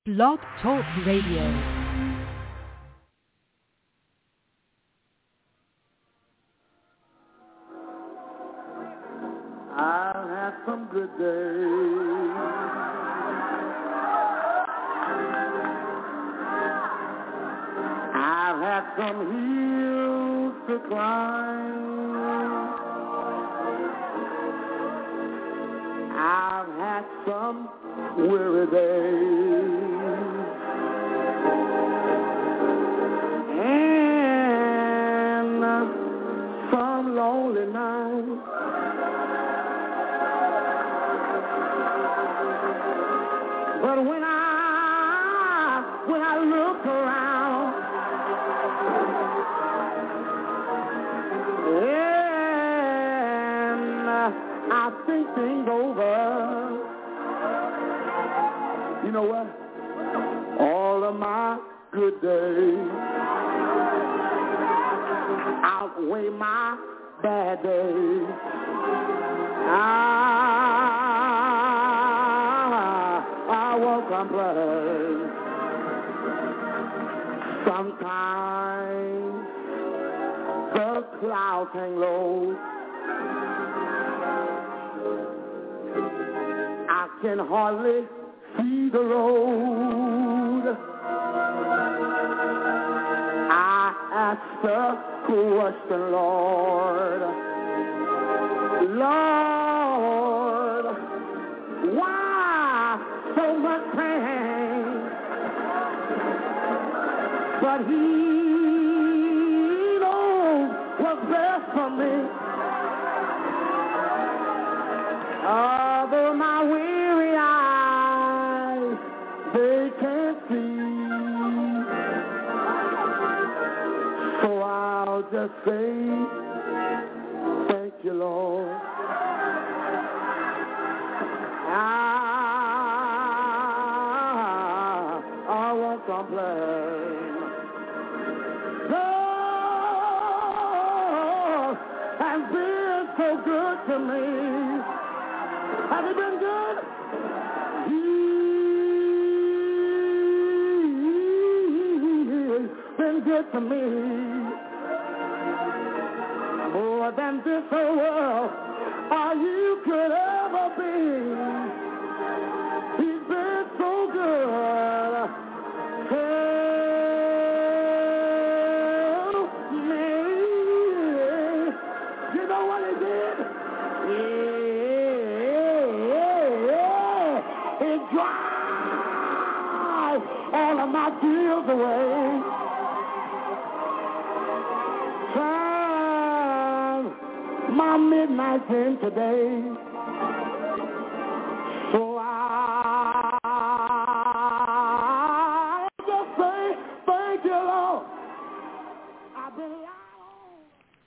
Blog Talk Radio. I've had some good days. I've had some hills to climb. I've had some weary days. And some lonely nights. But when I look around, and I think things over, you know what? All of my good days outweigh my bad days. I won't complain. Sometimes the clouds hang low. I can hardly see the road. I ask the question, Lord, why so much pain? But he knows what's best for me. Although my weary eyes, they can't see. So I'll just say, thank you, Lord. I won't complain. Lord has been so good to me. Has he been good? He's been good to me. More than this whole world you could ever be. He's been so good. Help me. You know what he did? Yeah. He dried all of my tears away. My midnight came today, so I just say thank you, Lord. I've been lied on.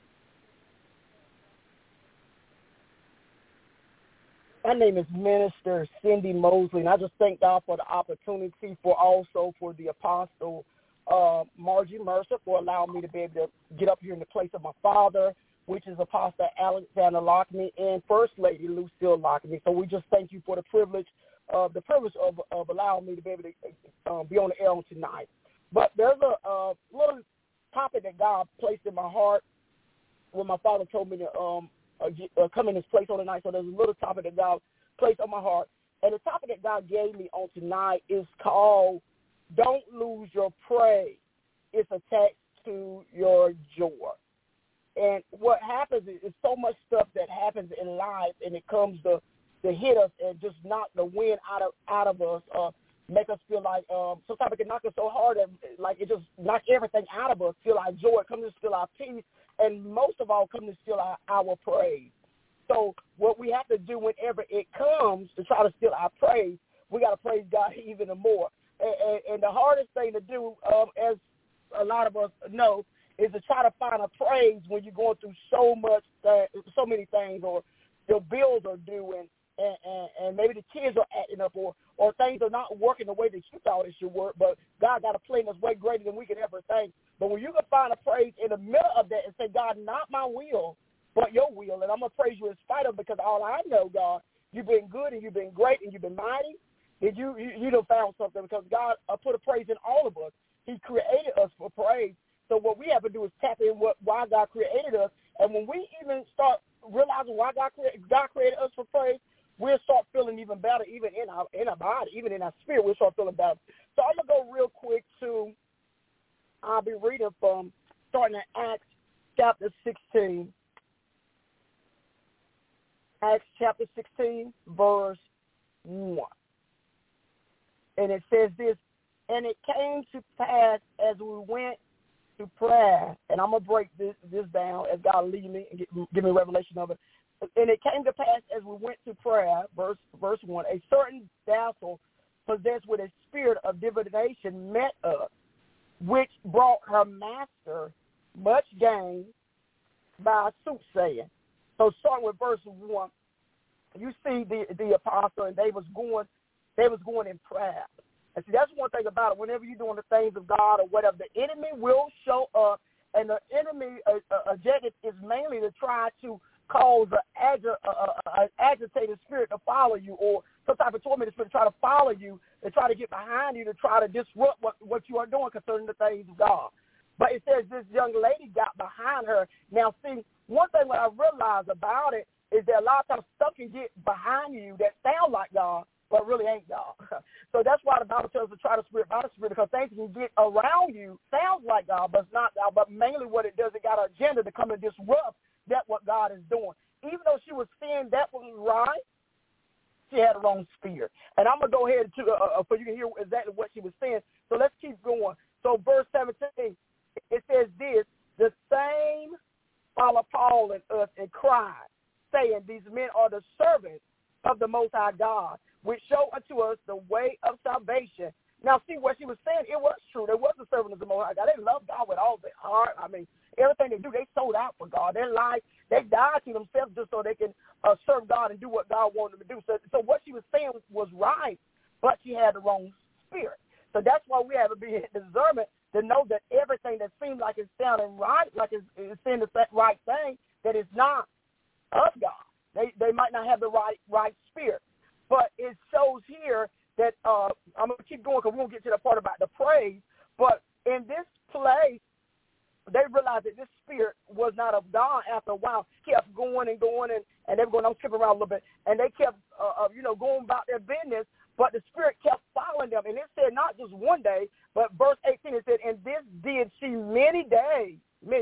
My name is Minister Cindy Mosley, and I just thank God for the opportunity, for the Apostle Margie Mercer for allowing me to be able to get up here in the place of my father, which is Apostle Alexander Lockney and First Lady Lucille Lockney. So we just thank you for the privilege of allowing me to be able to be on the air on tonight. But there's a little topic that God placed in my heart when my father told me to come in this place on tonight. So there's a little topic that God placed on my heart. And the topic that God gave me on tonight is called Don't Lose Your Praise. It's attached to your joy. And what happens is so much stuff that happens in life, and it comes to hit us and just knock the wind out of us, make us feel like sometimes it can knock us so hard that like it just knock everything out of us, steal our joy, come to steal our peace, and most of all, come to steal our praise. So what we have to do whenever it comes to try to steal our praise, we got to praise God even more. And the hardest thing to do, as a lot of us know, is to try to find a praise when you're going through so many things, or your bills are due, and maybe the kids are acting up, or things are not working the way that you thought it should work, but God got a plan that's way greater than we could ever think. But when you can find a praise in the middle of that and say, God, not my will, but your will, and I'm going to praise you in spite of it, because all I know, God, you've been good and you've been great and you've been mighty. Did you done found something? Because God put a praise in all of us. He created us for praise. So what we have to do is tap in why God created us. And when we even start realizing why God created us for praise, we'll start feeling even better, even in our body, even in our spirit, we'll start feeling better. So I'm going to go real quick to, I'll be reading from, starting at Acts chapter 16. Acts chapter 16, verse 1. And it says this, and it came to pass as we went to prayer, and I'm going to break this down as God lead me and give me a revelation of it. And it came to pass as we went to prayer, verse 1, a certain damsel possessed with a spirit of divination met us, which brought her master much gain by soothsaying. So starting with verse 1, you see the apostle, and they was going in prayer. And see, that's one thing about it. Whenever you're doing the things of God or whatever, the enemy will show up, and the enemy objective is mainly to try to cause an agitated spirit to follow you, or some type of tormented spirit to try to follow you, to try to get behind you, to try to disrupt what you are doing concerning the things of God. But it says this young lady got behind her. Now, see, one thing what I realized about it is that a lot of times stuff can get behind you that sound like God, but really ain't God. So that's why the Bible tells us to try the spirit by the spirit, because things can get around you, sounds like God, but it's not God. But mainly what it does, it got an agenda to come and disrupt that what God is doing. Even though she was saying that was right, she had the wrong spirit. And I'm going to go ahead to so you can hear exactly what she was saying. So let's keep going. So verse 17, it says this, the same followed Paul and us and cried, saying, these men are the servants of the Most High God, which show unto us the way of salvation. Now, see what she was saying, it was true. They was the servant of the Most High God. They loved God with all their heart. I mean, everything they do, they sold out for God. Their life, they died to themselves just so they can serve God and do what God wanted them to do. So what she was saying was right, but she had the wrong spirit. So that's why we have to be in discernment to know that everything that seems like it's sounding right, like it's saying the right thing, that it's not of God. They might not have the right spirit. But it shows here that I'm going to keep going because we're going to get to the part about the praise. But in this place, they realized that this spirit was not of God after a while. Kept going and going, and they were going, I'm skipping around a little bit, and they kept, going about their business, but the spirit kept following them. And it said not just one day, but verse 18, it said, and this did she many days.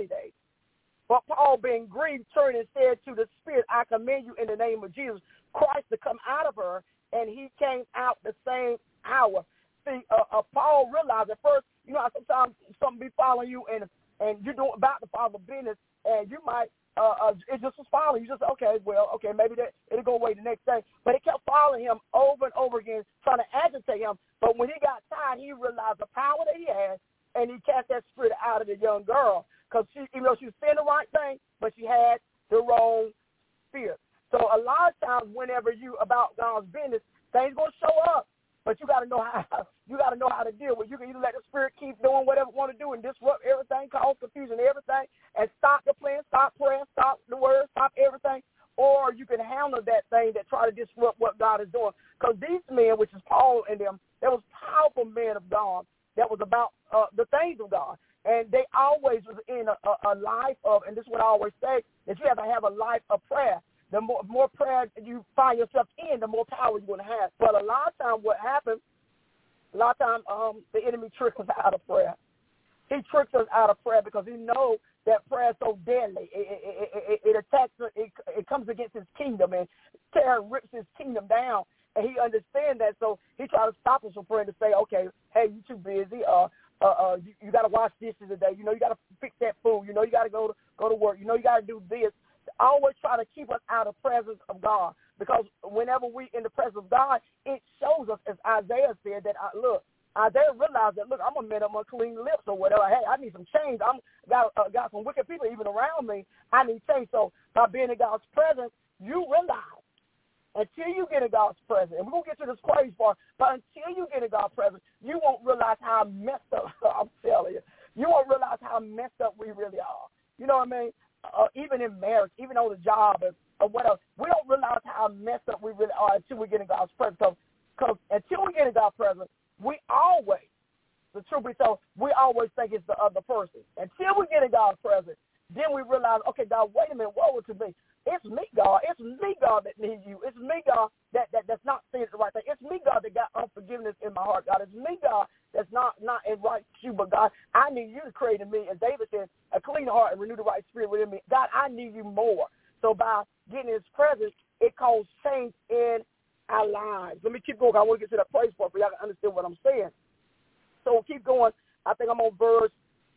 But Paul, being grieved, turned and said to the spirit, I commend you in the name of Jesus Christ to come out of her, and he came out the same hour. See, Paul realized at first, how sometimes something be following you, and you're doing about to follow business, and you might, it just was following you. Just, okay, maybe it'll go away the next day. But it kept following him over and over again, trying to agitate him. But when he got tired, he realized the power that he had, and he cast that spirit out of the young girl. Because even though she was saying the right thing, but she had the wrong spirit. So a lot of times, whenever you about God's business, things gonna show up, but you gotta know how to deal with it. You can either let the spirit keep doing whatever it want to do and disrupt everything, cause confusion, everything, and stop the plan, stop prayer, stop the word, stop everything, or you can handle that thing that try to disrupt what God is doing. Because these men, which is Paul and them, they was powerful men of God that was about the things of God. And they always was in a life of, and this is what I always say, that you have to have a life of prayer. The more prayer you find yourself in, the more power you're going to have. But a lot of times what happens, the enemy tricks us out of prayer. He tricks us out of prayer because he knows that prayer is so deadly. It attacks, it comes against his kingdom, and terror rips his kingdom down. And he understands that, so he tries to stop us from praying to say, okay, hey, you too busy. You got to wash dishes today. You got to fix that food. You got to go to work. You got to do this. Always try to keep us out of the presence of God, because whenever we in the presence of God, it shows us, as Isaiah said, that Isaiah realized that, look, I'm a man of unclean lips or whatever. Hey, I need some change. I'm got some wicked people even around me. I need change. So by being in God's presence, you realize until you get in God's presence, and we're going to get to this crazy part, but until you get in God's presence, you won't realize how messed up, I'm telling you. You won't realize how messed up we really are. You know what I mean? Even in marriage, even on the job, or whatever, we don't realize how messed up we really are until we get in God's presence. Because until we get the truth be told, we always think it's the other person. Until we get in God's presence, then we realize, okay, God, wait a minute, woe to me. It's me, God. It's me, God, that needs you. It's me, God, that's not saying the right thing. It's me, God, that got unforgiveness in my heart, God. It's me, God, that's not in right with you, but God, I need you to create in me, as David said, a clean heart and renew the right spirit within me. God, I need you more. So by getting in his presence, it causes change in our lives. Let me keep going. I want to get to that praise part for y'all to understand what I'm saying. So we'll keep going. I think I'm on verse,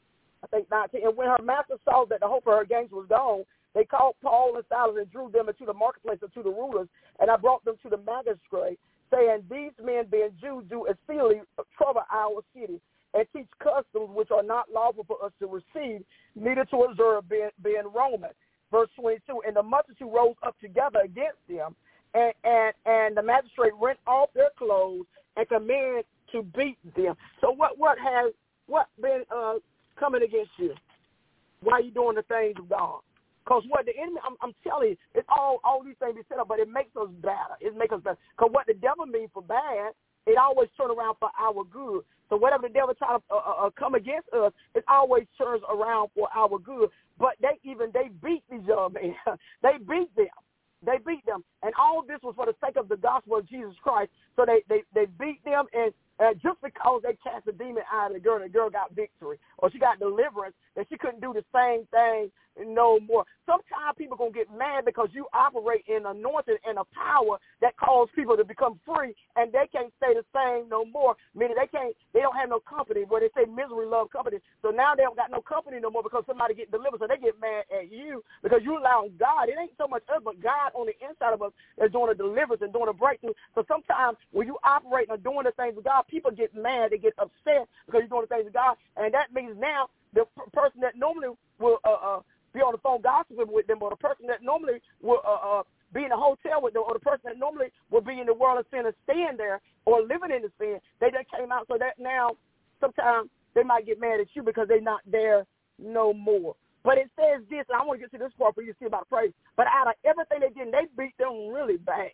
19. And when her master saw that the hope of her gains was gone, they called Paul and Silas and drew them into the marketplace and to the rulers, and I brought them to the magistrate, saying, these men, being Jews, do exceedingly trouble our city, and teach customs which are not lawful for us to receive, neither to observe, being Roman. Verse 22, and the multitude rose up together against them, and the magistrate rent off their clothes and commanded to beat them. So what been coming against you? Why are you doing the things of God? Because what the enemy, I'm telling you, it's all these things be set up, but it makes us better. It makes us better. Because what the devil means for bad, it always turns around for our good. So whatever the devil tries to come against us, it always turns around for our good. But they beat these young men. They beat them. They beat them. And all this was for the sake of the gospel of Jesus Christ. So they beat them, and just because they cast a demon out of the girl got victory, or she got deliverance, that she couldn't do the same thing no more. Sometimes people going to get mad because you operate in anointing and a power that causes people to become free, and they can't stay the same no more. Meaning they don't have no company, where they say misery love company. So now they don't got no company no more because somebody get delivered. So they get mad at you because you allow God. It ain't so much us, but God on the inside of us is doing a deliverance and doing a breakthrough. So sometimes when you operate and doing the things of God, people get mad, they get upset because you're doing the things of God, and that means now the person that normally will be on the phone gossiping with them, or the person that normally will be in a hotel with them, or the person that normally will be in the world of sin and staying there or living in the sin, they just came out. So that now sometimes they might get mad at you because they're not there no more. But it says this, and I want to get to this part for you to see about praise. But out of everything they did, they beat them really bad.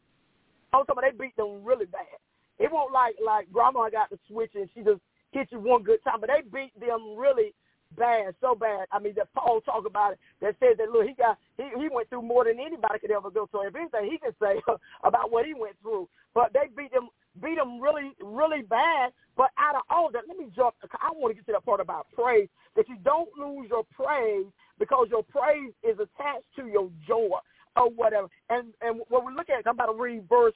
I'm talking about they beat them really bad. It won't like grandma got the switch and she just hit you one good time, but they beat them really bad, so bad. I mean, that Paul talked about it, that said that, look, he went through more than anybody could ever go. So if anything, he can say about what he went through. But they beat them really, really bad. But out of all that, let me jump. I want to get to that part about praise, that you don't lose your praise because your praise is attached to your joy or whatever. And when we look at it, I'm about to read verse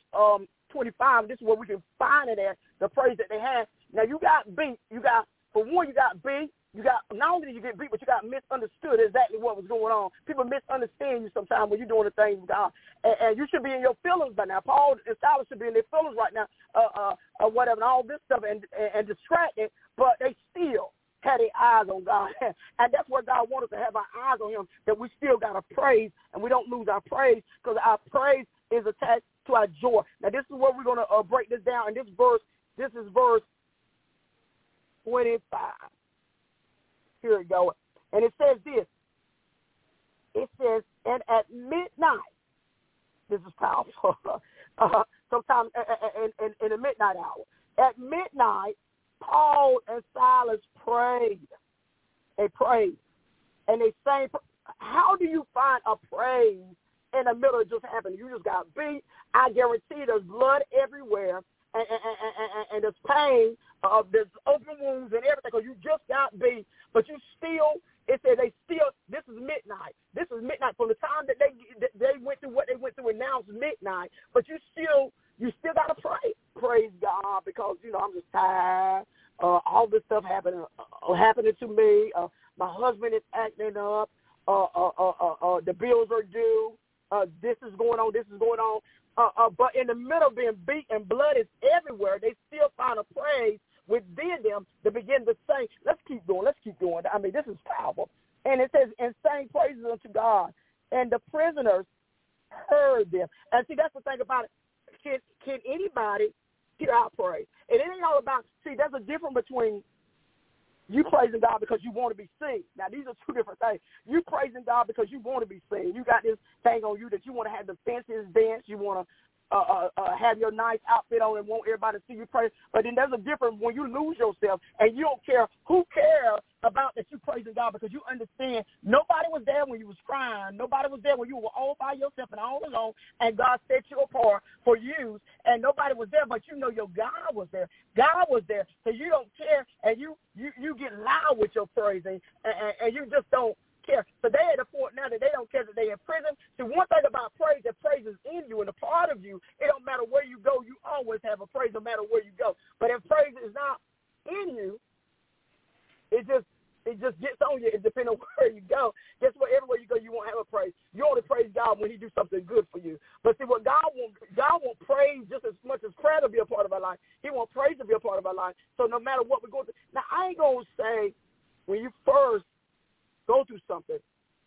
25. This is where we can find it at, the praise that they had. Now, you got beat. You got beat. You got, not only did you get beat, but you got misunderstood exactly what was going on. People misunderstand you sometimes when you're doing the things of God. And you should be in your feelings by now. Paul and Silas should be in their feelings right now, or whatever, and all this stuff, and distracted, but they still had their eyes on God. And that's where God wants us to have our eyes on him, that we still got to praise, and we don't lose our praise, because our praise is attached to our joy. Now, this is where we're going to break this down. And this is verse 25. Here we go. And it says this. It says, and at midnight, this is powerful, sometime in the midnight hour. At midnight, Paul and Silas prayed. They prayed. And they sang. How do you find a praise in the middle of just happening? You just got beat. I guarantee there's blood everywhere. And there's pain, there's open wounds and everything, because you just got beat, but you still, it says this is midnight. This is midnight from the time that they went through what they went through, and now it's midnight, but you still got to pray. Praise God, because, I'm just tired. All this stuff happening to me. My husband is acting up. The bills are due. This is going on. But in the middle of being beat and blood is everywhere, they still find a praise within them to begin to sing. Let's keep going. I mean, this is powerful. And it says, and sang praises unto God. And the prisoners heard them. And see, that's the thing about it. Can anybody hear our praise? And it ain't all about, see, there's a difference between you praising God because you want to be seen. Now, these are two different things. You praising God because you want to be seen. You got this thing on you that you want to have the fences dance. You want have your nice outfit on and want everybody to see you praise. But then there's a difference when you lose yourself and you don't care who cares about that you praising God, because you understand nobody was there when you was crying. Nobody was there when you were all by yourself and all alone, and God set you apart for use, and nobody was there, but you know your God was there. God was there, so you don't care, and you get loud with your praising, and you just don't care. So they at the point now that they don't care that they're in prison. See, one thing about praise, that praise is in you and a part of you. It don't matter where you go, you always have a praise no matter where you go. But if praise is not in you, it just gets on you. It depends on where you go. Guess what? Everywhere you go, you won't have a praise. You only praise God when he do something good for you. But see, what God wants praise just as much as prayer to be a part of our life. He wants praise to be a part of our life. So no matter what we're going through. Now, I ain't going to say when you first go through something,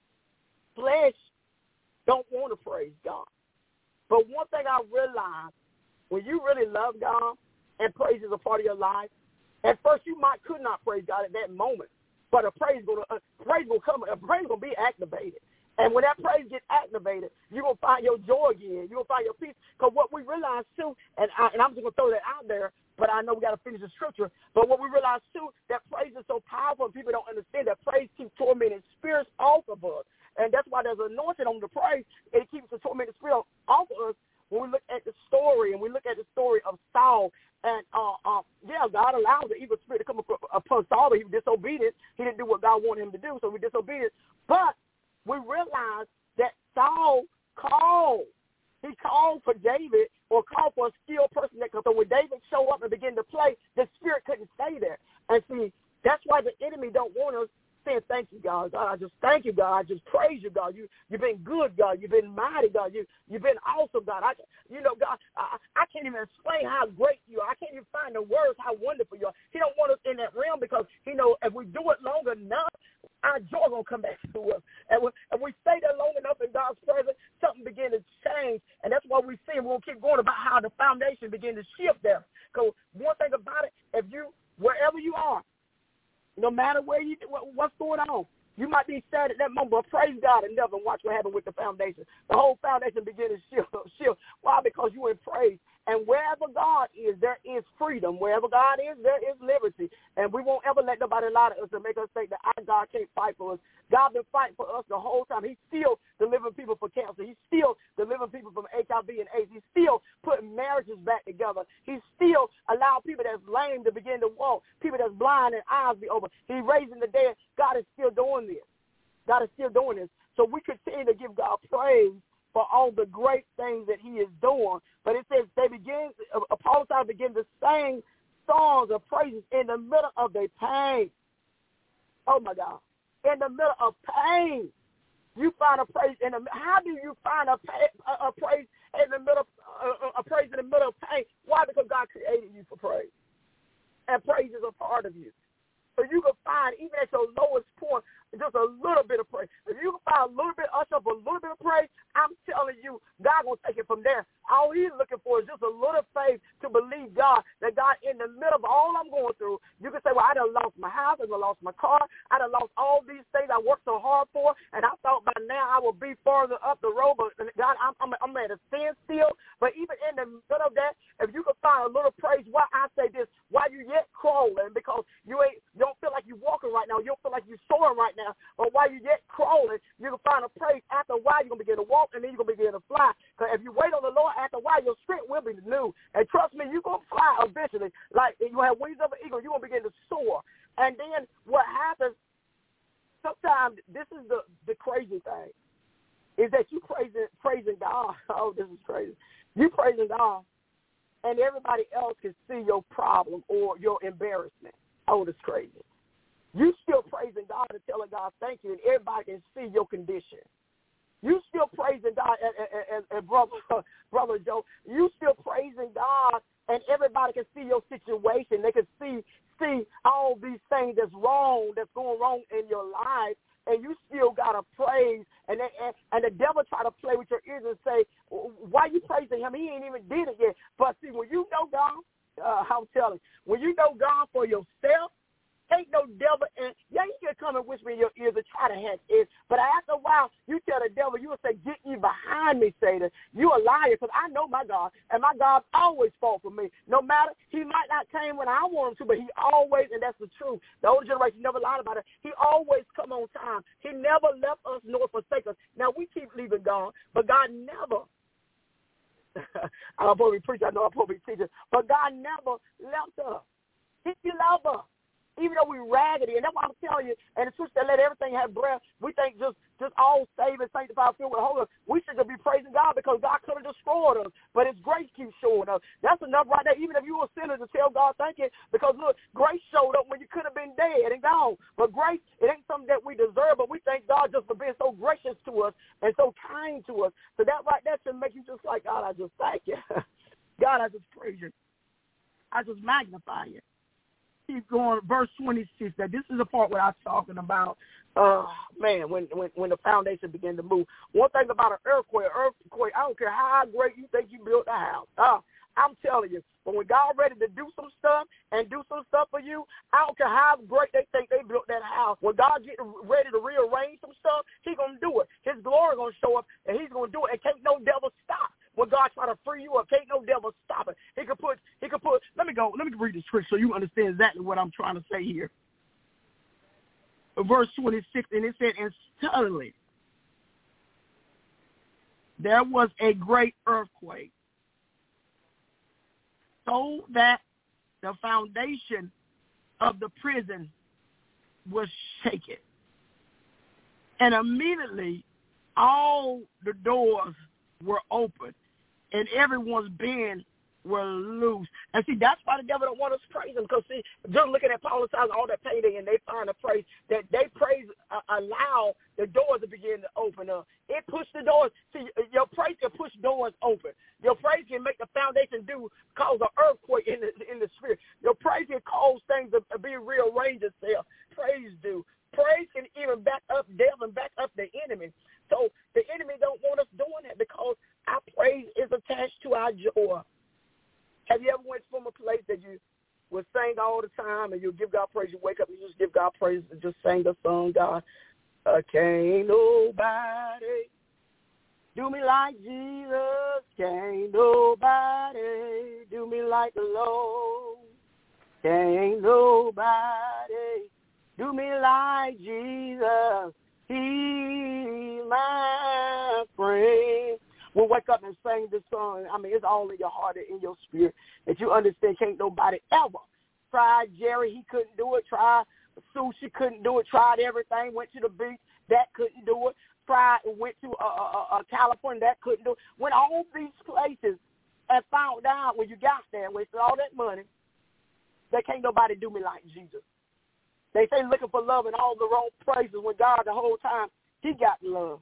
flesh don't want to praise God. But one thing I realized, when you really love God and praise is a part of your life, at first you could not praise God at that moment, but a praise will come. A praise will be activated, and when that praise gets activated, you're gonna find your joy again. You're gonna find your peace. Because what we realize too, and I'm just gonna throw that out there, but I know we got to finish the scripture. But what we realize too, that praise is so powerful, and people don't understand that praise keeps tormenting spirits off of us, and that's why there's anointing on the praise. It keeps the tormenting spirit off of us. When we look at the story, and we look at the story of Saul, and God allowed the evil spirit to come upon Saul, but he was disobedient. He didn't do what God wanted him to do, so he was disobedient. But we realize that Saul called. He called for David, or called for a skilled person. So when David showed up and began to play, the spirit couldn't stay there. And see, that's why the enemy don't want us saying, thank you, God. God, I just thank you, God. I just praise you, God. You've been good, God. You've been mighty, God. You've been awesome, God. God, I can't even explain how great you are. I can't even find the words how wonderful you are. He don't want us in that realm, because he knows if we do it long enough, our joy going to come back to us. And if we stay there long enough in God's presence, something begin to change. And that's why we see, and we'll keep going about how the foundation begin to shift there. Because one thing about it, wherever you are, no matter what's going on, you might be sad at that moment, but praise God and never watch what happened with the foundation. The whole foundation begin to shift. Why? Because you in praise. And wherever God is, there is freedom. Wherever God is, there is liberty. And we won't ever let nobody lie to us and make us think that our God can't fight for us. God been fighting for us the whole time. He's still delivering people from cancer. He's still delivering people from HIV and AIDS. He's still putting marriages back together. He's still allowing people that's lame to begin to walk, people that's blind and eyes be open. He's raising the dead. God is still doing this. God is still doing this. So we continue to give God praise for all the great things that he is doing. But it says Paul began to sing songs of praises in the middle of their pain. Oh, my God. In the middle of pain, you find a praise how do you find a praise in the middle of pain? Why? Because God created you for praise. And praise is a part of you. So you can find, even at your lowest point, just a little bit of praise. If you can find a little bit, usher up a little bit of praise, I'm telling you, God going to take it from there. All he's looking for is just a little faith to believe God, that God, in the middle of all I'm going through, you can say, well, I done lost my house, I done lost my car, I done lost all these things I worked so hard for, and I thought by now I would be farther up the road, but God, I'm at a standstill. But even in the middle of that, if you can find a little praise, why I say this, why you yet crawling, because you don't feel like you're walking right now, you don't feel like you're soaring right now, but while you yet crawling, you can find a praise. After a while, you're going to begin to walk, and then you're going to begin to fly. Because if you wait on the Lord, after a while, your strength will be new. And trust me, you're going to fly eventually. Like you have wings of an eagle, you're going to begin to soar. And then what happens, sometimes this is the crazy thing, is that you praising God. Oh, this is crazy. You praising God, and everybody else can see your problem or your embarrassment. Oh, that's crazy. You still praising God and telling God thank you, and everybody can see your condition. You still praising God, and brother Joe, you still praising God, and everybody can see your situation. They can see all these things that's going wrong in your life, and you still got to praise. And the devil try to play with your ears and say, why you praising him? He ain't even did it yet. But see, when you know God, I'm telling you, when you know God for yourself, ain't no devil, and you can come and whisper in your ears and try to have it. But after a while, you tell the devil, you will say, get you behind me, Satan. You a liar, because I know my God. And my God always fought for me. No matter, he might not came when I want him to, but he always, and that's the truth. The older generation never lied about it. He always come on time. He never left us nor forsake us. Now, we keep leaving God, but God never. I'm supposed to be preaching. I know I'm supposed to be teaching. But God never left us. He loved us. Even though we raggedy, and that's why I'm telling you, and the truth that let everything have breath, we think just all saved and sanctified, filled with the Holy Ghost. We should be praising God because God could have destroyed us, but His grace keeps showing us. That's enough right there, even if you were a sinner, to tell God thank you, because, look, grace showed up when you could have been dead and gone. But grace, it ain't something that we deserve, but we thank God just for being so gracious to us and so kind to us. So that right there should make you just like, God, I just thank you. God, I just praise you. I just magnify you. Keep going, verse 26. That this is the part where I'm talking about, when the foundation began to move. One thing about an earthquake, I don't care how great you think you built a house. I'm telling you, but when God ready to do some stuff and do some stuff for you, I don't care how great they think they built that house. When God get ready to rearrange some stuff, He's going to do it. His glory going to show up, and He's going to do it, and can't no devil stop. When God try to free you up, can't no devil stop it. He could put, let me read the scripture so you understand exactly what I'm trying to say here. Verse 26, and it said, and suddenly there was a great earthquake, so that the foundation of the prison was shaken. And immediately all the doors were open, and everyone's band were loose. And see, that's why the devil don't want us praising, because see, just looking at Paul and Silas, all that payday, and they find a praise, that they praise allow the doors to begin to open up. It pushed the doors. See, your praise can push doors open. Your praise can make the foundation cause an earthquake in the spirit. Your praise can cause things to be rearranged itself. Praise do. Praise can even back up death and back up the enemy. So the enemy don't want us doing that, because our praise is attached to our joy. Have you ever went from a place that you would sing all the time and you give God praise, you wake up and you just give God praise and just sing the song, God, can't nobody do me like Jesus, can't nobody do me like the Lord, can't nobody do me like Jesus, He's my friend. We'll wake up and sing this song. I mean, it's all in your heart and in your spirit that you understand can't nobody ever. Tried Jerry, he couldn't do it. Tried Sue, she couldn't do it. Tried everything, went to the beach, that couldn't do it. Tried and went to California, that couldn't do it. Went all these places and found out when you got there, wasted all that money, that can't nobody do me like Jesus. They say looking for love in all the wrong places when God the whole time, He got love.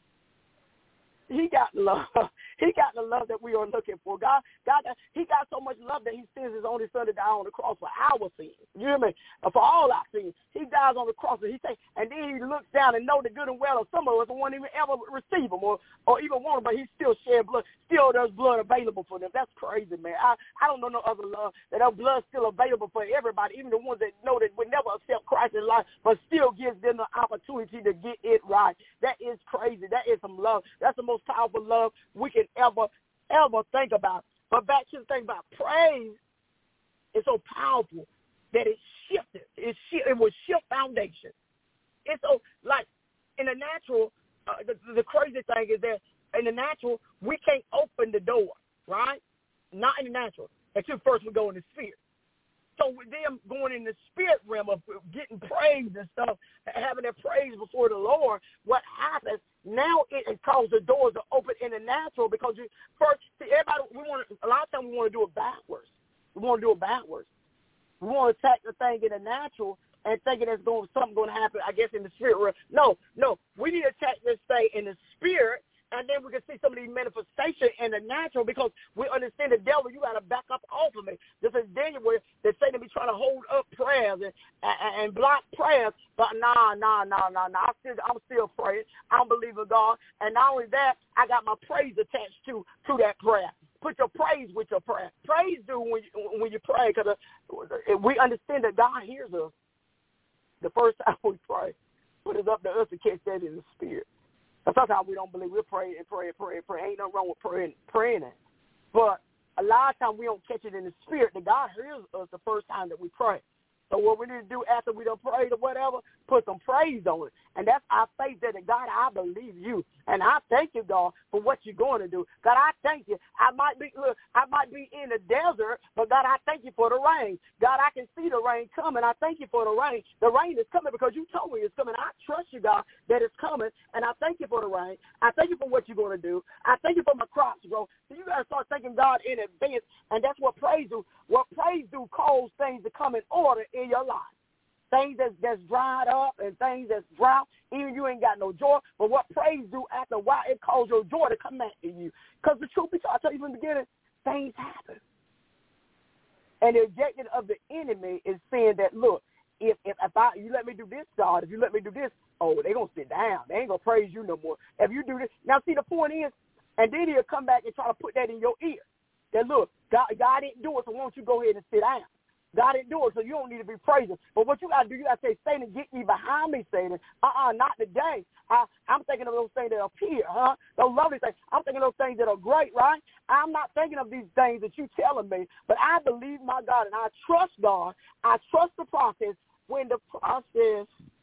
He got love. He got the love that we are looking for. God, He got so much love that He sends His only Son to die on the cross for our sins. You hear me? For all our sins. He dies on the cross, and and then He looks down and know the good and well of some of us won't even ever receive Him or even want Him, but He still shed blood. Still there's blood available for them. That's crazy, man. I don't know no other love that our blood's still available for everybody, even the ones that know that would never accept Christ in life, but still gives them the opportunity to get it right. That is crazy. That is some love. That's the most powerful love we can ever think about. But back to the thing about praise, it's so powerful that it shifted. It will shift foundation. It's so, like, in the natural, the crazy thing is that in the natural, we can't open the door, right? Not in the natural, until first we go in the spirit. So with them going in the spirit realm of getting praise and stuff, having their praise before the Lord, what happens now? It causes the doors to open in the natural, because a lot of times we want to do it backwards. We want to attack the thing in the natural and thinking something going to happen, I guess, in the spirit realm. No, we need to attack this thing in the spirit. And then we can see some of these manifestations in the natural, because we understand the devil, you got to back up off of me. This is Daniel where they say to be trying to hold up prayers and block prayers. But nah. I'm still praying. I'm believing God. And not only that, I got my praise attached to that prayer. Put your praise with your prayer. Praise do when you pray, because we understand that God hears us the first time we pray. But it's up to us to catch that in the spirit. Sometimes we don't believe. We'll pray and pray. Ain't nothing wrong with praying it. But a lot of times we don't catch it in the spirit that God hears us the first time that we pray. So what we need to do after we done prayed or whatever, put some praise on it. And that's our faith that, God, I believe you. And I thank you, God, for what you're going to do. God, I thank you. I might be in the desert, but God, I thank you for the rain. God, I can see the rain coming. I thank you for the rain. The rain is coming because you told me it's coming. I trust you, God, that it's coming. And I thank you for the rain. I thank you for what you're going to do. I thank you for my crops, bro. So you got to start thanking God in advance. And that's what praise do. What praise do calls things to come in order in your life. Things that's dried up and things that's drought, even you ain't got no joy. But what praise do after a while, it calls your joy to come back to you. Because the truth is, I'll tell you from the beginning, things happen. And the objective of the enemy is saying that, look, if you let me do this, God, if you let me do this, oh, they're going to sit down. They ain't going to praise you no more. If you do this. Now, see, the point is, and then he'll come back and try to put that in your ear. That, look, God didn't do it, so why don't you go ahead and sit down? God didn't do it, so you don't need to be praising. But what you got to do, you got to say, Satan, get me behind me, Satan. Not today. I'm thinking of those things that are here, huh? Those lovely things. I'm thinking of those things that are great, right? I'm not thinking of these things that you're telling me, but I believe my God, and I trust God. I trust the process. When the process,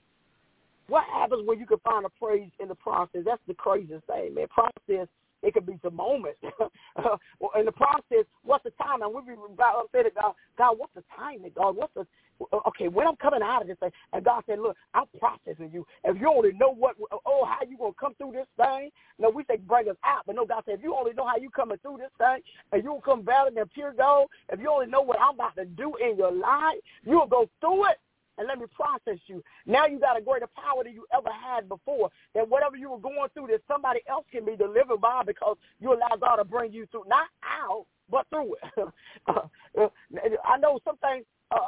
what happens when you can find a praise in the process? That's the craziest thing, man. Process. It could be some moments. In the process, what's the time? And we be about to say to God, what's the timing, God? Okay, when I'm coming out of this thing, and God said, look, I'm processing you. If you only know how you going to come through this thing, no, we say bring us out. But no, God said, if you only know how you coming through this thing, and you'll come better than pure gold, if you only know what I'm about to do in your life, you'll go through it. And let me process you. Now you got a greater power than you ever had before. That whatever you were going through, that somebody else can be delivered by because you allow God to bring you through, not out, but through it. I know some things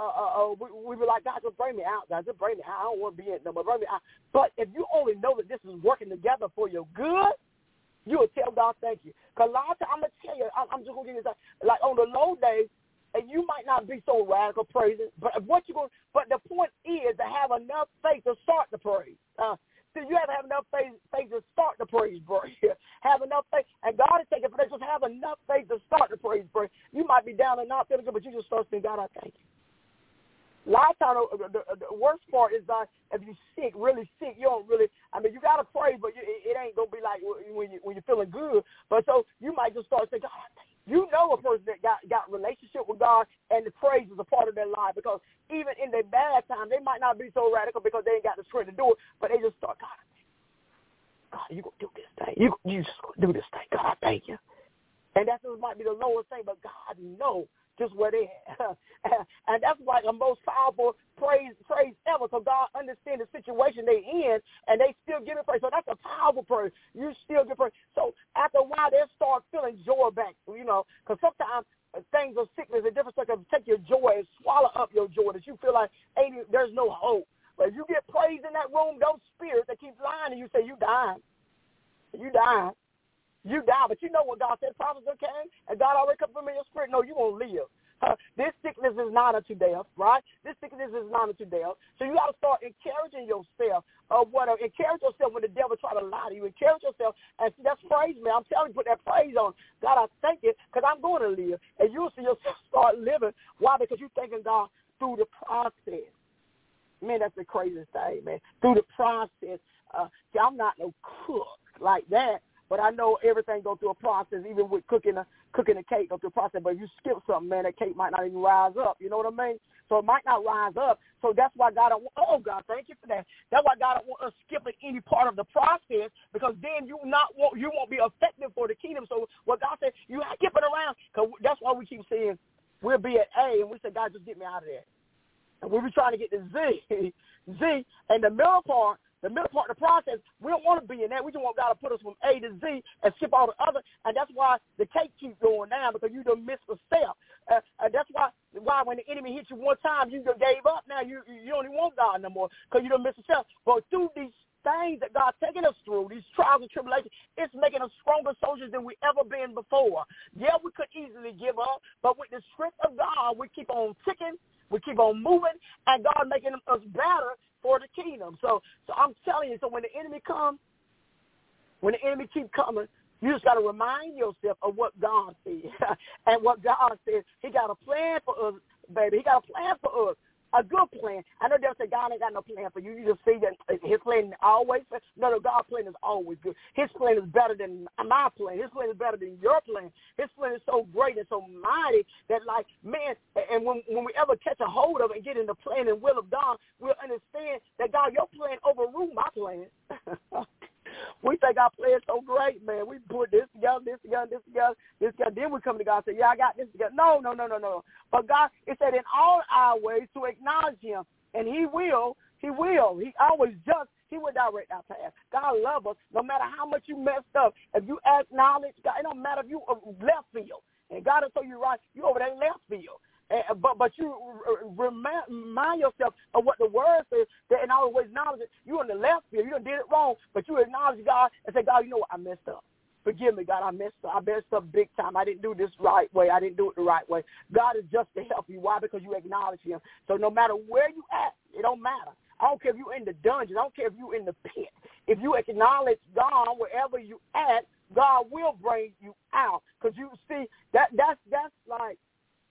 we were like, God, just bring me out, God, just bring me out. I don't want to be in it no more, bring me out. But if you only know that this is working together for your good, you will tell God thank you. Because a lot of times, I'm going to tell you, I'm just going to give you this, like on the low days, and you might not be so radical praising, but But the point is to have enough faith to start the praise. So you have to have enough faith to start the praise, bro. Have enough faith, and God is taking for that. Just have enough faith to start the praise, bro. You might be down and not feeling good, but you just start saying, God, I thank you. A lot of times, the worst part is that if you're sick, really sick, you don't really, you got to pray, but it ain't going to be like when you're feeling good. But so you might just start saying, God, I thank you. You know a person that got relationship with God, and the praise is a part of their life, because even in their bad time, they might not be so radical because they ain't got the strength to do it, but they just start, God, God, you going to do this thing. You just going to do this thing. God, I thank you. And that just might be the lowest thing, but God knows just where they at. And that's like the most powerful praise ever. So God understands the situation they in, and they still give it praise. So that's a powerful praise. You still give praise. So after a while, they'll start feeling joy back, because sometimes things of sickness and different stuff can take your joy and swallow up your joy, that you feel like there's no hope. But if you get praise in that room, those spirits that keep lying and you say, you dying. You dying. You die, but you know what God said, prophets came, and God already confirmed in your spirit, no, you won't live. This sickness is not unto death, right? This sickness is not unto death. So you got to start encouraging yourself. Encourage yourself when the devil try to lie to you. Encourage yourself, and see, that's praise, man. I'm telling you, put that praise on. God, I thank you, because I'm going to live. And you'll see yourself start living. Why? Because you're thanking God through the process. Man, that's the craziest thing, man. Through the process. See, I'm not no cook like that. But I know everything goes through a process, even with cooking a cake goes through a process. But if you skip something, man, that cake might not even rise up. You know what I mean? So it might not rise up. So that's why God, God, thank you for that. That's why God don't want us skipping any part of the process, because then you won't be effective for the kingdom. So what God said, you skip it around, because that's why we keep saying we'll be at A, and we say, God, just get me out of there. And we'll be trying to get to Z, and the middle part of the process, we don't want to be in that. We just want God to put us from A to Z and skip all the other. And that's why the cake keeps going down, because you done missed a step. And that's why when the enemy hits you one time, you just gave up. Now you don't even want God no more, because you done missed a step. But through these things that God's taking us through, these trials and tribulations, it's making us stronger soldiers than we ever been before. Yeah, we could easily give up, but with the strength of God, we keep on ticking. We keep on moving, and God making us better for the kingdom. So I'm telling you, so when the enemy comes, when the enemy keep coming, You just got to remind yourself of what God said. And what God said, he got a plan for us, baby. He got a plan for us. A good plan. I know they'll say God ain't got no plan for you. You just see that his plan always. No, God's plan is always good. His plan is better than my plan. His plan is better than your plan. His plan is so great and so mighty that, like, man, and when we ever catch a hold of it and get in the plan and will of God, we'll understand that, God, your plan overruled my plan. We think our plan is so great, man. We put this together, this together, this together, this together. Then we come to God and say, yeah, I got this together. No. But God, it said in all our ways to acknowledge him, and he will. He always just, he will direct our path. God loves us no matter how much you messed up. If you acknowledge God, it don't matter if you left field. And God will tell you right, you over there in left field. But you remind yourself of what the word says, that and always acknowledge it. You in the left field. You done did it wrong, but you acknowledge God and say, God, you know what? I messed up. Forgive me, God. I messed up big time. I didn't do this right way. I didn't do it the right way. God is just to help you. Why? Because you acknowledge him. So no matter where you at, it don't matter. I don't care if you're in the dungeon. I don't care if you're in the pit. If you acknowledge God wherever you at, God will bring you out. Because you see, that's like,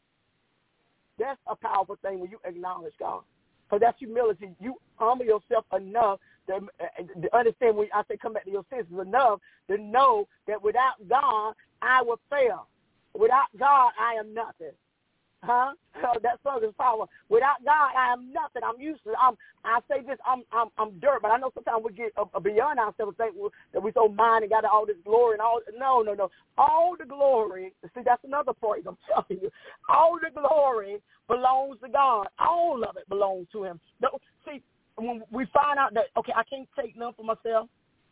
that's a powerful thing when you acknowledge God. Because that's humility. You humble yourself enough to understand when I say come back to your senses, enough to know that without God, I will fail. Without God, I am nothing. Huh? So that song is power. Without God, I am nothing. I'm useless. I say this, I'm dirt, but I know sometimes we get beyond ourselves and think that we're so mind and got all this glory and all. No. All the glory, see, that's another praise I'm telling you. All the glory belongs to God. All of it belongs to him. No, see, when we find out that, okay, I can't take none for myself,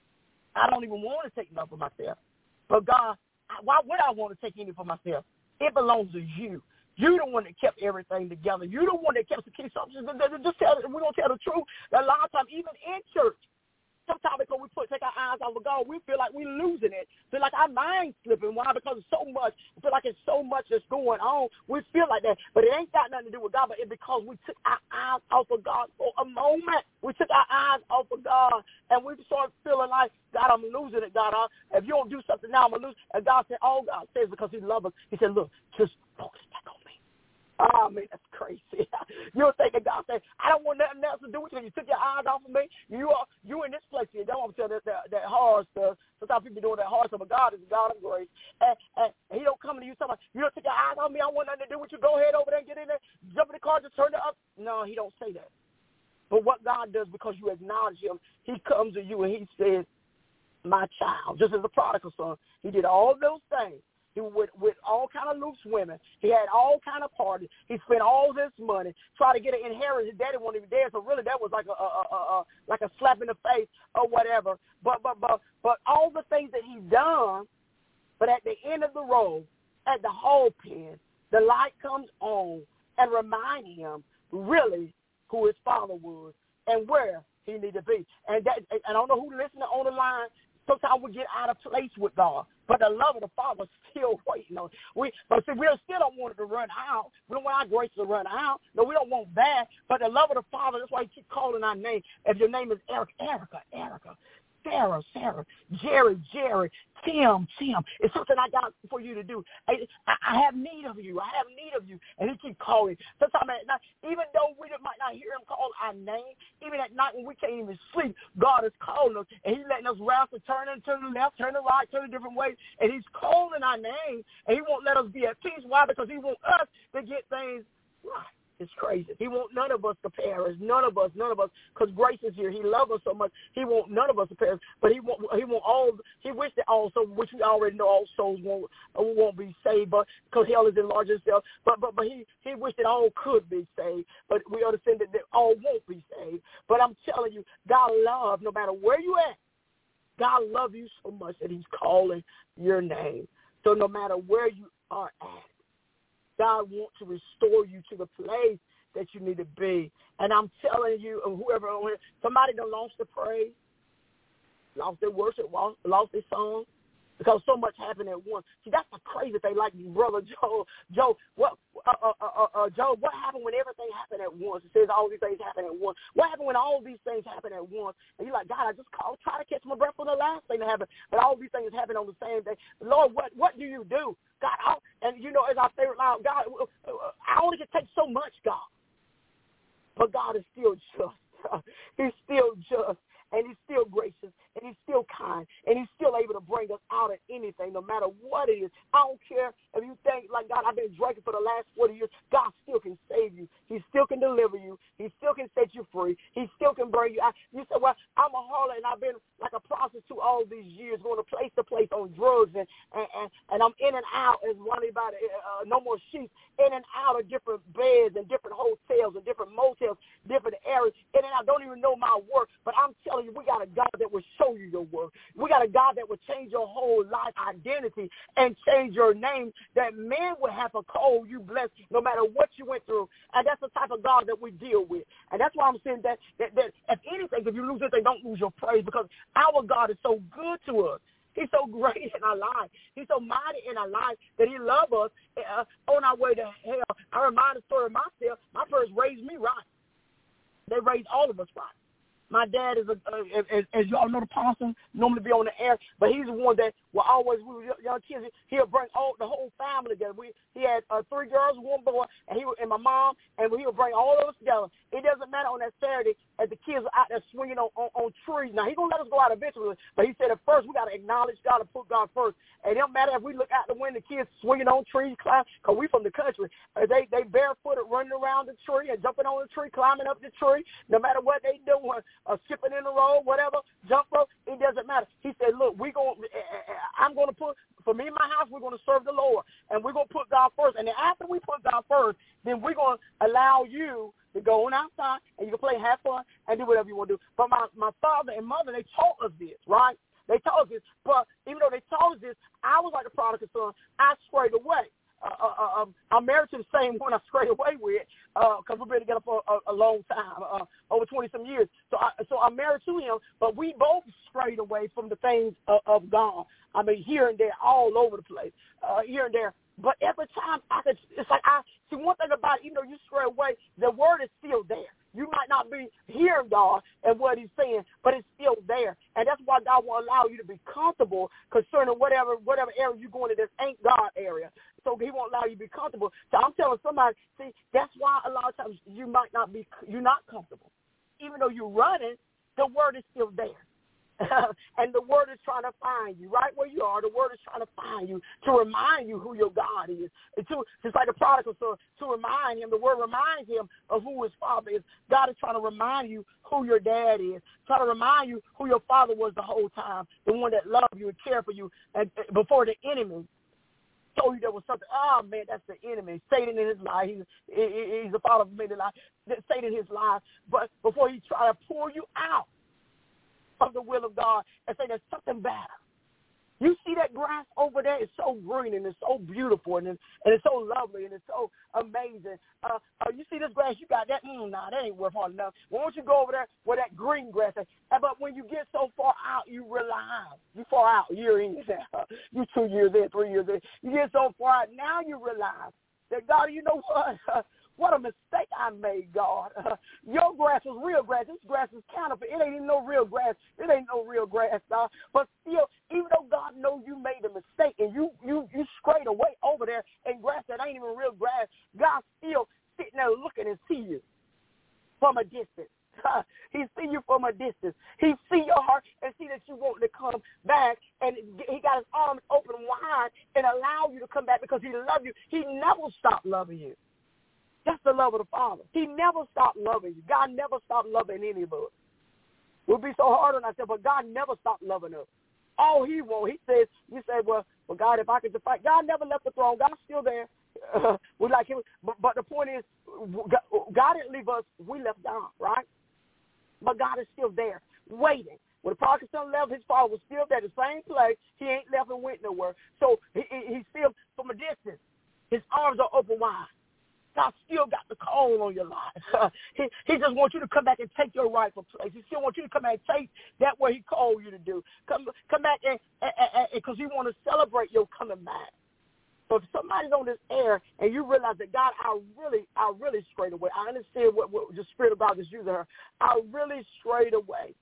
I don't even want to take none for myself. But God, why would I want to take any for myself? It belongs to you. You the one that kept everything together. You the one that kept the key. So we're going to tell the truth. That a lot of times, even in church, sometimes because we take our eyes off of God, we feel like we're losing it. Feel like our mind's slipping. Why? Because it's so much. We feel like it's so much that's going on. We feel like that. But it ain't got nothing to do with God, but it's because we took our eyes off of God for a moment. We took our eyes off of God, and we started feeling like, God, I'm losing it, God. If you don't do something now, I'm going to lose. And God said, all God says because he loves us. He said, look, just focus back on me. Oh, man, that's crazy. You're thinking God said, I don't want nothing else to do with you. You took your eyes off of me. You in this place here. Don't want to tell that hard stuff. Sometimes people doing that hard stuff, but God is a God of grace. And he don't come to you talking about, you don't take your eyes off me. I want nothing to do with you. Go ahead over there and get in there. Jump in the car, just turn it up. No, he don't say that. But what God does, because you acknowledge him, he comes to you and he says, my child, just as the prodigal son. He did all those things. He was with all kind of loose women. He had all kind of parties. He spent all this money, tried to get an inheritance. His daddy wasn't even there, so really that was like a slap in the face or whatever. But all the things that he done, but at the end of the road, at the whole pen, the light comes on and remind him really who his father was and where he needed to be. And I don't know who listening on the line. Sometimes we get out of place with God, but the love of the Father is still waiting on us. But see, we still don't want it to run out. We don't want our grace to run out. No, we don't want that. But the love of the Father, that's why he keeps calling our name. If your name is Erica, Sarah, Jerry, Tim. It's something I got for you to do. I have need of you. And he keeps calling. Sometimes at night, even though we might not hear him call our name, even at night when we can't even sleep, God is calling us. And he's letting us wrestle, turning to the left, turn to the right, turn a different way. And he's calling our name. And he won't let us be at peace. Why? Because he wants us to get things right. It's crazy. He wants none of us to perish. None of us, because grace is here. He loves us so much. He wants none of us to perish. But he want all. He wished that also, which we already know, all souls won't be saved. But because hell is enlarged itself. But he wished that all could be saved. But we understand that all won't be saved. But I'm telling you, God loves no matter where you at. God loves you so much that He's calling your name. So no matter where you are at, God wants to restore you to the place that you need to be. And I'm telling you, whoever, somebody done lost their praise, lost their worship, lost their song. because so much happened at once. See, that's the crazy thing. Like brother Joe, what happened when everything happened at once? It says all these things happen at once. What happened when all these things happen at once? And you're like, God, I just try to catch my breath for the last thing to happen, but all these things happen on the same day. Lord, what do you do? God, and you know, as our favorite line, God, I only can take so much, God. But God is still just. He's still just. And he's still gracious, and he's still kind, and he's still able to bring us out of anything, no matter what it is. I don't care if you think, like, God, I've been drinking for the last 40 years. God still can save you. He still can deliver you. He still can set you free. He still can bring you out. You say, well, I'm a harlot, and I've been like a prostitute all these years, going to place to place on drugs, and I'm in and out, as one about No More Sheets, in and out of different beds and different hotels and different motels, different areas, in and out. I don't even know my work, but I'm telling you, we got a God that will show you your work. We got a God that will change your whole life identity and change your name, that men will have to call you blessed no matter what you went through. And that's the type of God that we deal with. And that's why I'm saying that if anything, if you lose anything, don't lose your praise, because our God is so good to us. He's so great in our lives. He's so mighty in our lives that he loves us on our way to hell. I remind the story of myself. My parents raised me right. They raised all of us right. My dad is, as y'all know, the pastor, normally be on the air, but he's the one that will always, we were young kids, he'll bring the whole family together. He had 3 girls, 1 boy, and my mom, and he would bring all of us together. It doesn't matter on that Saturday as the kids are out there swinging on trees. Now, he's going to let us go out eventually, but he said at first we got to acknowledge God and put God first. And it don't matter if we look out the window, the kids swinging on trees, climbing, because we from the country. They barefooted running around the tree and jumping on the tree, climbing up the tree, no matter what they do. Skipping in the road, whatever, jump rope, it doesn't matter. He said, look, I'm going to put, for me and my house, we're going to serve the Lord, and we're going to put God first. And then after we put God first, then we're going to allow you to go on outside, and you can play, have fun, and do whatever you want to do. But my father and mother, they taught us this, right? They taught us this. But even though they taught us this, I was like the prodigal son. I strayed away. I'm married to the same one I strayed away with, because we've been together for a long time, over 20-some years. So I'm married to him, but we both strayed away from the things of God. I mean, here and there, all over the place, here and there. But every time it's like see, one thing about it, even though you stray away, the word is still there. You might not be hearing God and what he's saying, but it's still there. And that's why God will allow you to be comfortable concerning whatever area you're going to this ain't God area. So he won't allow you to be comfortable. So I'm telling somebody, see, that's why a lot of times you're not comfortable. Even though you're running, the word is still there. And the word is trying to find you right where you are. The word is trying to find you to remind you who your God is. Just like the prodigal son, to remind him, the word reminds him of who his father is. God is trying to remind you who your dad is, trying to remind you who your father was the whole time, the one that loved you and cared for you, and before the enemy told you there was something. Oh, man, that's the enemy. Satan in his life. He's the father of many lives. Satan in his life. But before he tried to pull you out of the will of God and say there's something better. You see that grass over there? It's so green and it's so beautiful and it's so lovely and it's so amazing. You see this grass? You got that? Nah, that ain't worth hard enough. Why don't you go over there where that green grass is? But when you get so far out, you realize. You far out, year in, you 2 years in, 3 years in. You get so far out, now you realize that, God, you know what? What a mistake I made, God. Your grass was real grass. This grass is counterfeit. It ain't even no real grass. It ain't no real grass, God. But still, even though God knows you made a mistake and you strayed away over there in grass that ain't even real grass, God still sitting there looking and see you from a distance. He see you from a distance. He see your heart and see that you want to come back, and he got his arms open wide and allow you to come back because he loves you. He never stopped loving you. That's the love of the Father. He never stopped loving you. God never stopped loving any of us. We'll be so hard on ourselves, but God never stopped loving us. All he wants, he says, you say, well, God, if I could fight. God never left the throne. God's still there. We like him. But the point is, God didn't leave us. We left God, right? But God is still there, waiting. When the prodigal son left, his father was still there, the same place. He ain't left and went nowhere. So he's still from a distance. His arms are open wide. God still got the call on your life. He just wants you to come back and take your rightful place. He still wants you to come back and take that what he called you to do. Come back and because he want to celebrate your coming back. So if somebody's on this air and you realize that, God, I really strayed away. I understand what the Spirit of God is using her. I really strayed away.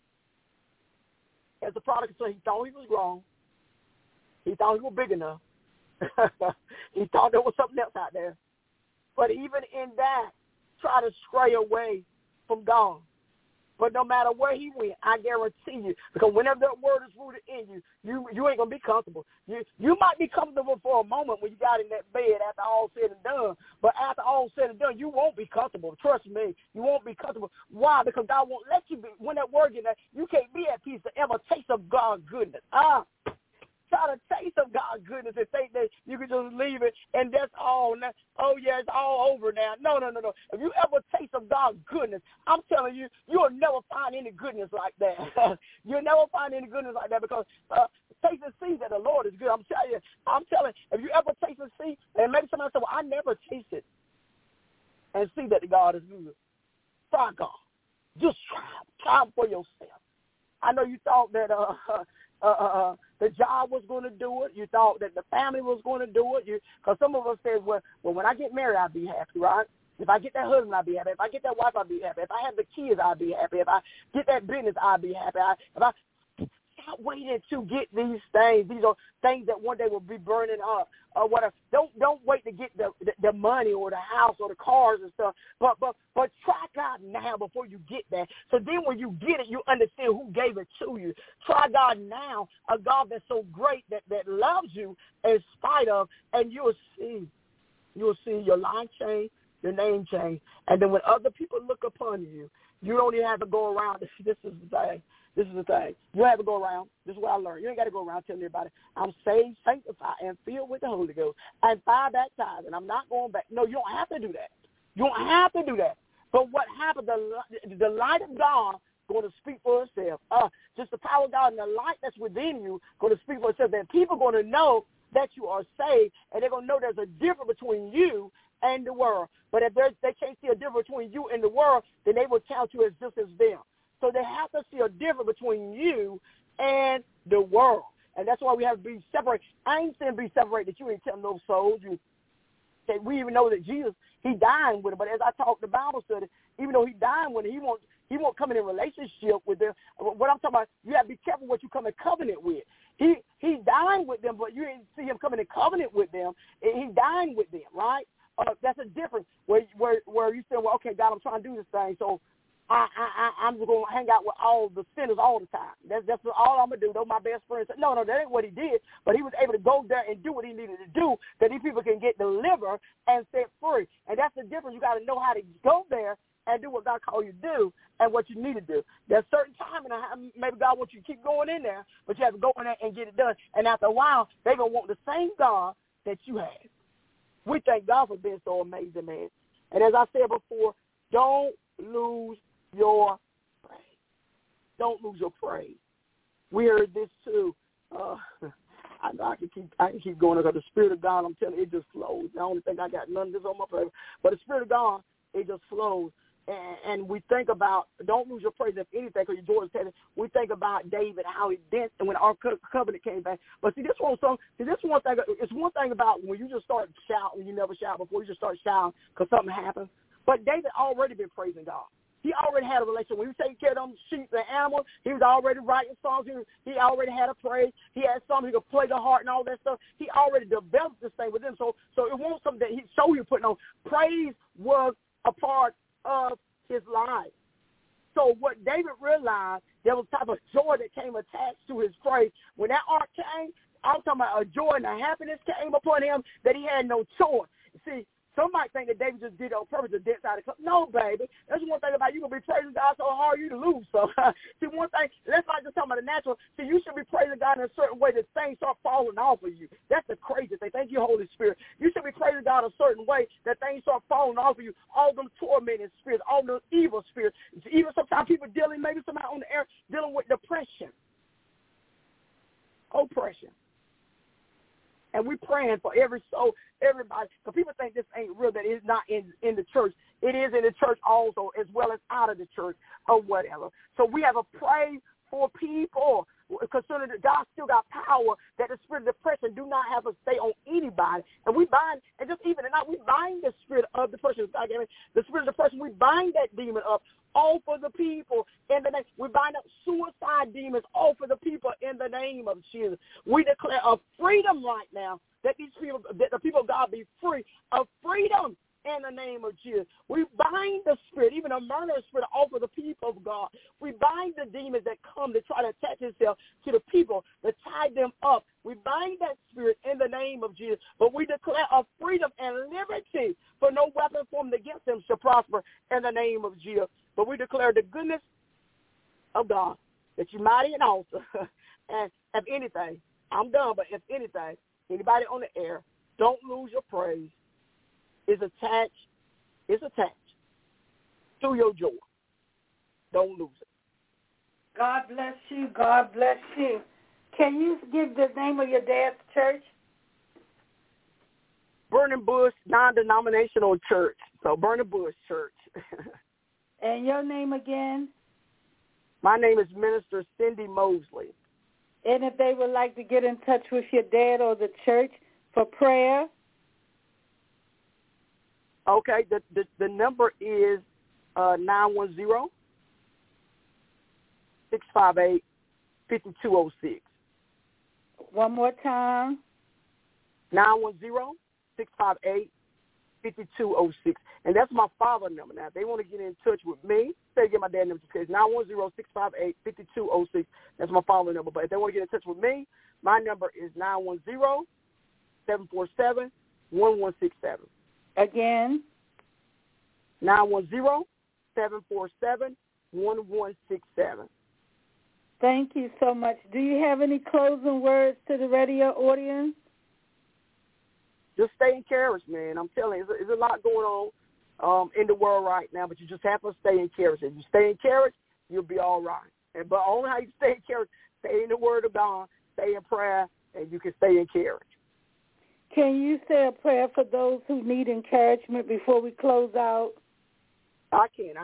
As the prodigal son, he thought he was grown. He thought he was big enough. He thought there was something else out there. But even in that, try to stray away from God. But no matter where he went, I guarantee you, because whenever that word is rooted in you, you ain't going to be comfortable. You might be comfortable for a moment when you got in that bed after all said and done, but after all said and done, you won't be comfortable. Trust me, you won't be comfortable. Why? Because God won't let you be. When that word gets there, you can't be at peace to ever taste of God's goodness. Try to taste of God's goodness and think that you can just leave it and that's all. Now, oh, yeah, it's all over now. No. If you ever taste of God's goodness, I'm telling you, you'll never find any goodness like that. You'll never find any goodness like that because taste and see that the Lord is good. I'm telling you, if you ever taste and see, and maybe somebody say, well, I never tasted and see that God is good. Try God. Just try him for yourself. I know you thought that the job was going to do it. You thought that the family was going to do it. Because some of us said, well, when I get married, I'll be happy, right? If I get that husband, I'll be happy. If I get that wife, I'll be happy. If I have the kids, I'll be happy. If I get that business, I'll be happy. Stop waiting to get these things. These are things that one day will be burning up or whatever. Don't wait to get the money or the house or the cars and stuff. But try God now before you get that. So then when you get it, you understand who gave it to you. Try God now, a God that's so great that loves you in spite of, and you'll see your line change, your name change. And then when other people look upon you, you don't even have to go around. This is the thing. This is the thing. You don't have to go around. This is what I learned. You ain't got to go around telling everybody, I'm saved, sanctified, and filled with the Holy Ghost. I'm fire baptized, and I'm not going back. No, you don't have to do that. You don't have to do that. But what happened, the light of God going to speak for itself. Just the power of God and the light that's within you going to speak for itself. Then people are going to know that you are saved, and they're going to know there's a difference between you and the world. But if they can't see a difference between you and the world, then they will count you as just as them. So they have to see a difference between you and the world. And that's why we have to be separated. I ain't saying be separated that you ain't telling those souls. We even know that Jesus, he dined with them. But as I talked the Bible study, even though he dined with them, he won't come in a relationship with them. What I'm talking about, you have to be careful what you come in covenant with. He dined with them, but you didn't see him coming in covenant with them. He dined with them, right? That's a difference where you say, well, okay, God, I'm trying to do this thing, so I'm just going to hang out with all the sinners all the time. That's all I'm going to do. Those my best friends. No, that ain't what he did. But he was able to go there and do what he needed to do that these people can get delivered and set free. And that's the difference. You got to know how to go there and do what God called you to do and what you need to do. There's certain time, and maybe God wants you to keep going in there, but you have to go in there and get it done. And after a while, they're going to want the same God that you have. We thank God for being so amazing, man. And as I said before, don't lose your praise. Don't lose your praise. We heard this too. I know I can keep going because the Spirit of God, I'm telling you, it just flows. I don't think I got none of this on my prayer, but the Spirit of God, it just flows. And we think about, don't lose your praise if anything, because George said it. We think about David, how he danced when our covenant came back. But see, this one thing. It's one thing about when you just start shouting, you never shout before, you just start shouting because something happens. But David already been praising God. He already had a relationship. When he was taking care of them sheep and animals, he was already writing songs. He already had a praise. He had something he could play the heart and all that stuff. He already developed this thing with him. So it wasn't something that he was putting on. Praise was a part of his life. So what David realized, there was a type of joy that came attached to his praise. When that ark came, I'm talking about a joy and a happiness came upon him that he had no choice. See, some might think that David just did it on purpose to dance out of club. No, baby. That's one thing about you going to be praising God so hard you to lose. So, see, one thing, let's not just talk about the natural. See, you should be praising God in a certain way that things start falling off of you. That's the crazy thing. Thank you, Holy Spirit. You should be praising God a certain way that things start falling off of you. All them tormenting spirits, all them evil spirits. Even sometimes people maybe somebody on the air dealing with depression, oppression. And we're praying for every soul, everybody. Because people think this ain't real, that it's not in the church. It is in the church also, as well as out of the church or whatever. So we have a pray for people, concerning that God still got power, that the spirit of depression do not have to stay on anybody. And we bind, and just even tonight, we bind the spirit of depression. The spirit of depression, we bind that demon up all for the people in the name. We bind up suicide demons all for the people in the name of Jesus. We declare a freedom right now, that these people, that the people of God be free, of freedom in the name of Jesus. We bind the spirit, even a murderous spirit, over the people of God. We bind the demons that come to try to attach themselves to the people, to tie them up. We bind that spirit in the name of Jesus. But we declare a freedom and liberty, for no weapon formed against them shall prosper in the name of Jesus. But we declare the goodness of God, that you're mighty and awesome. And if anything, I'm done, but if anything, anybody on the air, don't lose your praise. It's attached to your joy. Don't lose it. God bless you. God bless you. Can you give the name of your dad's church? Burning Bush Non-Denominational Church. So Burning Bush Church. And your name again? My name is Minister Cindy Mosley. And if they would like to get in touch with your dad or the church for prayer? Okay, the number is 910-658-5206. 1 more time. 910-658-5206. And that's my father's number. Now, if they want to get in touch with me, they get my dad's number. It's 910-658-5206. That's my father's number. But if they want to get in touch with me, my number is 910-747-1167. Again? 910-747-1167. Thank you so much. Do you have any closing words to the radio audience? Just stay encouraged, man. I'm telling you, there's a lot going on in the world right now, but you just have to stay encouraged. If you stay encouraged, you'll be all right. But only how you stay encouraged, stay in the Word of God, stay in prayer, and you can stay encouraged. Can you say a prayer for those who need encouragement before we close out? I can.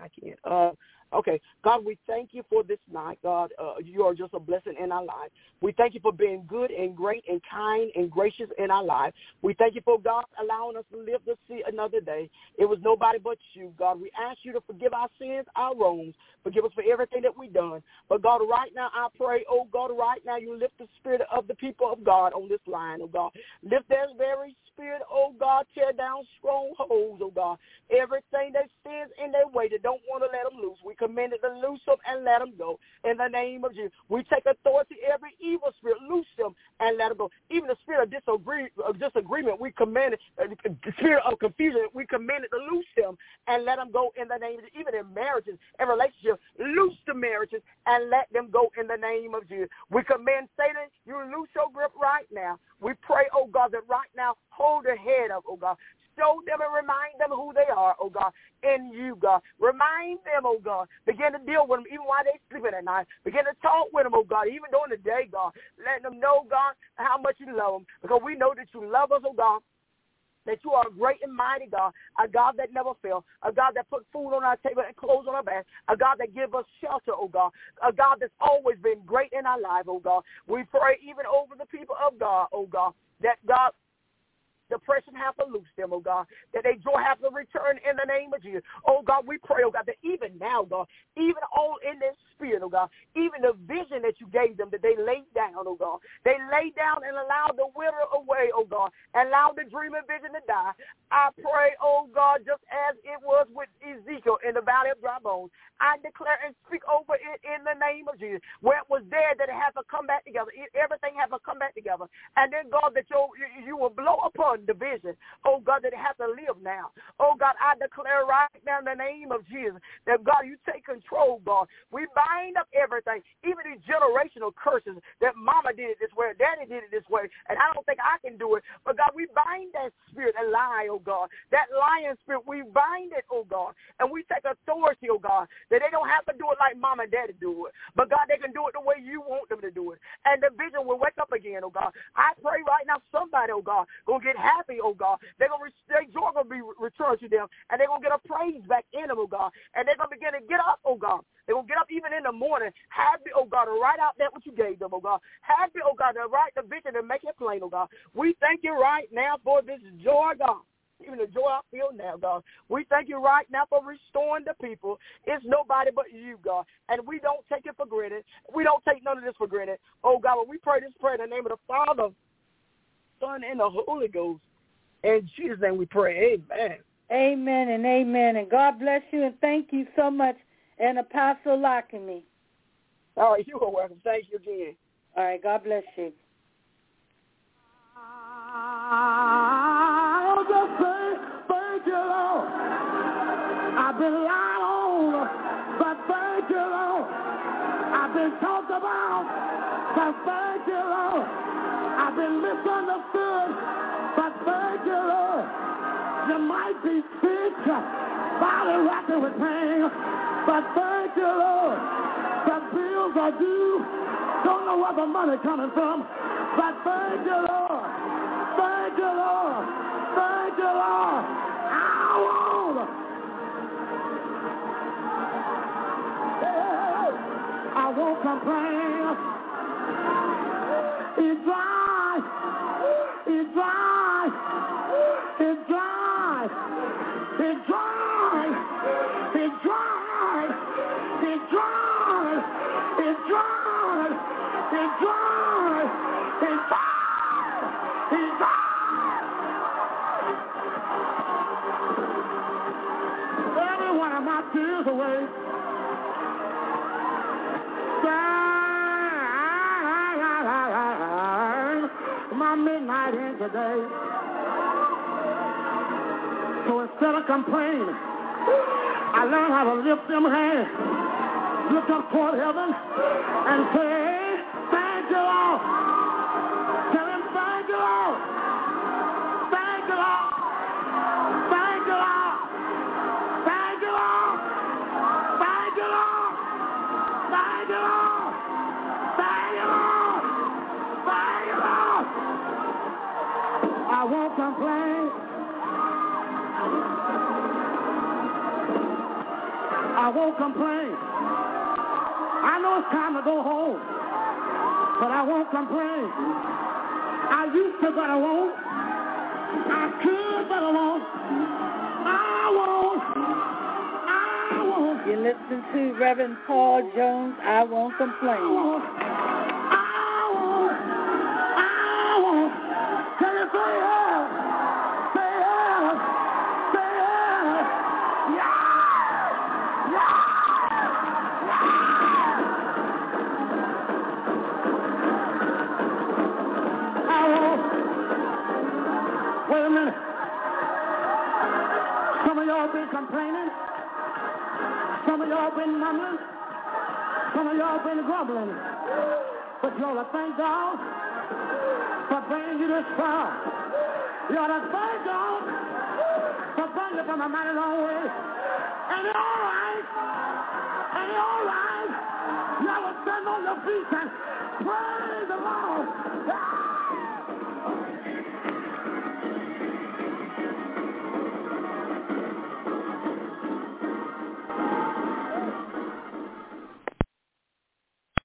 Okay, God, we thank you for this night, God. You are just a blessing in our life. We thank you for being good and great and kind and gracious in our life. We thank you for, God, allowing us to live to see another day. It was nobody but you, God. We ask you to forgive our sins, our wrongs. Forgive us for everything that we've done. But, God, right now I pray, oh, God, right now you lift the spirit of the people of God on this line, oh, God. Lift their very spirit, oh, God. Tear down strongholds, oh, God. Everything that stands in their way that don't want to let them loose. We command it to loose them and let them go. In the name of Jesus, we take authority, every evil spirit, loose them and let them go. Even the spirit of disagreement, we command it, the spirit of confusion, we command it to loose them and let them go in the name of Jesus. Even in marriages and relationships, loose the marriages and let them go in the name of Jesus. We command Satan, you loose your grip right now. We pray, oh God, that right now, hold their head up, oh God. Show them and remind them who they are, oh God, in you, God. Remind them, oh God. Begin to deal with them even while they're sleeping at night. Begin to talk with them, oh God, even during the day, God. Letting them know, God, how much you love them. Because we know that you love us, oh God, that you are a great and mighty God, a God that never fails, a God that put food on our table and clothes on our back, a God that gives us shelter, oh God, a God that's always been great in our life, oh God. We pray even over the people of God, oh God, that God, depression have to loose them, oh God, that they joy have to return in the name of Jesus. Oh God, we pray, oh God, that even now, God, even all in their spirit, oh God, even the vision that you gave them, that they laid down, oh God, they laid down and allowed the wither away, oh God, and allowed the dream and vision to die. I pray, oh God, just as it was with Ezekiel in the valley of dry bones, I declare and speak over it in the name of Jesus. Where it was dead, that it has to come back together. Everything has to come back together. And then, God, that you will blow upon the vision. Oh, God, that it has to live now. Oh, God, I declare right now in the name of Jesus that, God, you take control, God. We bind bind up everything, even these generational curses that mama did it this way, daddy did it this way, and I don't think I can do it. But, God, we bind that spirit, that lie, oh, God. That lying spirit, we bind it, oh, God. And we take authority, oh, God, that they don't have to do it like mama and daddy do it. But, God, they can do it the way you want them to do it. And the vision will wake up again, oh, God. I pray right now somebody, oh, God, going to get happy, oh, God. Their joy going to be returned to them, and they're going to get a praise back in them, oh, God. And they're going to begin to get up, oh, God. They're going to get up even in the morning, happy, oh, God, to write out that what you gave them, oh, God. Happy, oh, God, to write the vision and make it plain, oh, God. We thank you right now for this joy, God. Even the joy I feel now, God. We thank you right now for restoring the people. It's nobody but you, God. And we don't take it for granted. We don't take none of this for granted. Oh, God, when we pray this prayer in the name of the Father, Son, and the Holy Ghost. In Jesus' name we pray. Amen. Amen and amen. And God bless you and thank you so much, and Apostle Lockamy. All right, you are welcome. Thank you again. All right, God bless you. I'll just say thank you, Lord. I've been lied on, but thank you, Lord. I've been talked about, but thank you, Lord. I've been misunderstood, but thank you, Lord. You might be sick, body racking with pain, but thank you, Lord. The bills are due, don't know where the money coming from, but thank you, Lord. Thank you, Lord. Thank you, Lord. I won't complain. It's dry. It's dry. It's dry. It's dry. It's dry. It's dry. It's dry. It's dry. It's dry. It's dry. Every one of my tears away. My midnight in today. So instead of complaining, I learned how to lift them hands, look up toward heaven, and say, thank you, Lord. Tell him, thank you, Lord. Thank you, Lord. Thank you, Lord. Thank you, Lord. Thank you, Lord. Thank you, Lord. Thank you, Lord. Thank you, Lord. I won't complain. I won't complain. I know it's time to go home, but I won't complain. I used to, but I won't. I could, but I won't. I won't. I won't. You listen to Reverend Paul Jones, I Won't Complain. I won't. I won't. Can you say yes? Say yes. Say yes. Yeah. Yeah. Yeah. I won't. Wait a minute. Some of y'all been complaining. Some of y'all been mumbling. Some of y'all been grumbling. But you ought to thank God for bringing you this far. You ought to thank God for bringing you from a mighty long way. And you're all right. And you're all right. You ought to stand on your feet and praise the Lord.